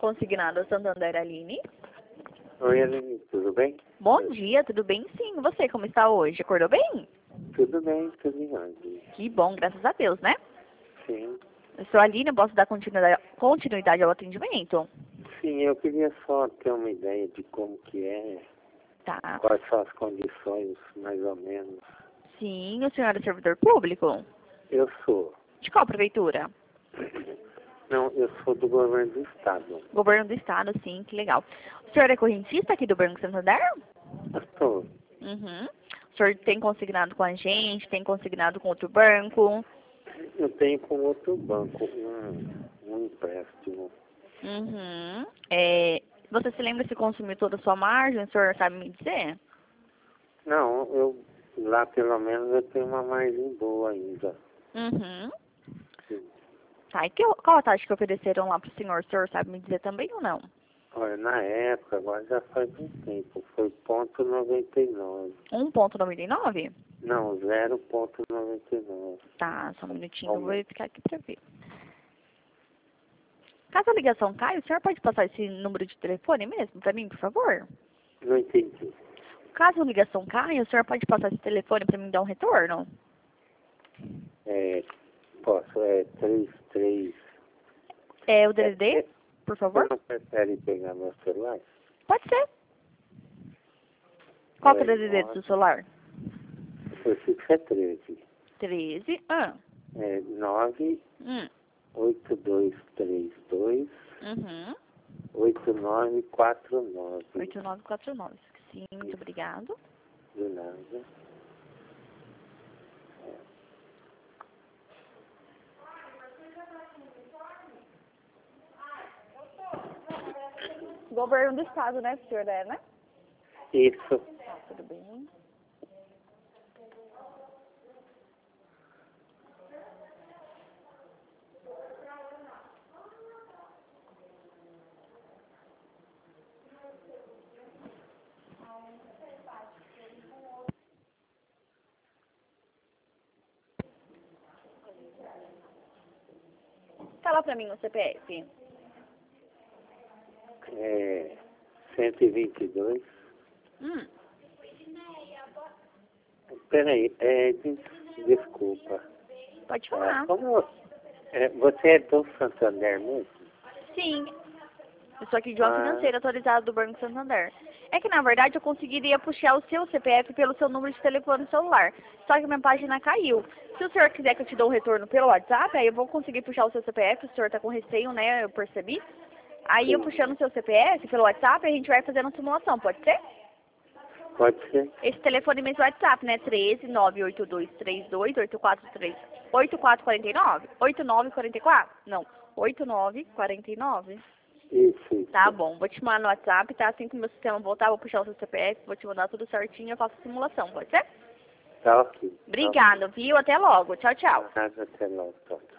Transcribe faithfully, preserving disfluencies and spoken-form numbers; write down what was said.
consignado Santander, Aline. Oi, Aline, tudo bem? Bom dia, tudo bem? Sim, e você, como está hoje? Acordou bem? Tudo bem, tudo em ordem. Que bom, graças a Deus, né? Sim. Eu sou a Aline, eu posso dar continuidade, continuidade ao atendimento? Sim, eu queria só ter uma ideia de como que é, Tá. quais são as condições, mais ou menos. Sim, o senhor é servidor público? Eu sou. De qual prefeitura? Não, eu sou do governo do estado. Governo do estado, sim, que legal. O senhor é correntista aqui do Banco Santander? Eu sou. Uhum. O senhor tem consignado com a gente, tem consignado com outro banco? Eu tenho com outro banco um, um empréstimo. Uhum. É, você se lembra se consumiu toda a sua margem? O senhor sabe me dizer? Não, eu lá pelo menos eu tenho uma margem boa ainda. Uhum. Sim. Tá, e que, qual a taxa que ofereceram lá para o senhor? O senhor sabe me dizer também ou não? Olha, na época, agora já faz um tempo, foi ponto noventa e nove. um vírgula noventa e nove? Não, zero ponto noventa e nove. Tá, só um minutinho, eu vou verificar aqui para ver. Caso a ligação caia, o senhor pode passar esse número de telefone mesmo para mim, por favor? Não entendi. Caso a ligação caia, o senhor pode passar esse telefone para mim dar um retorno? É, posso, é três três. É o D D D, É, é, por Você favor? não prefere pegar meu celular? Pode ser. Qual que é o É, D D D do seu celular? o fixo é treze. treze. Ah. É nove Hum. oito dois três dois Uhum. oito nove quatro nove. oito nove quatro nove. Sim, muito obrigado. De nada. Governo do estado, né, senhor, é, né? Isso. Tá, tudo bem. Fala pra mim o C P F. É cento e vinte e dois. Hum. Peraí, é, des- desculpa. Pode É, falar. como, é, você é do Santander mesmo? Sim. Eu sou aqui de uma Ah, financeira atualizada do Banco Santander. É que, na verdade, eu conseguiria puxar o seu C P F pelo seu número de telefone celular. Só que minha página caiu. Se o senhor quiser que eu te dê um retorno pelo WhatsApp, aí eu vou conseguir puxar o seu C P F. O senhor tá com receio, né? Eu percebi. Aí eu sim. puxando o seu C P F pelo WhatsApp, a gente vai fazendo a simulação, pode ser? Pode ser? Esse telefone mesmo é WhatsApp, né? treze, nove oito dois três dois, oito quatro três, oito quatro quatro nove? oito nove quatro quatro? Não, oito nove quatro nove. Isso, isso. Tá bom, vou te mandar no WhatsApp, tá? Assim que o meu sistema voltar, vou puxar o seu C P F, vou te mandar tudo certinho, eu faço a simulação, pode ser? Tá ok. Obrigada, viu? Até logo. Tchau, tchau. Nada, até logo. Tá.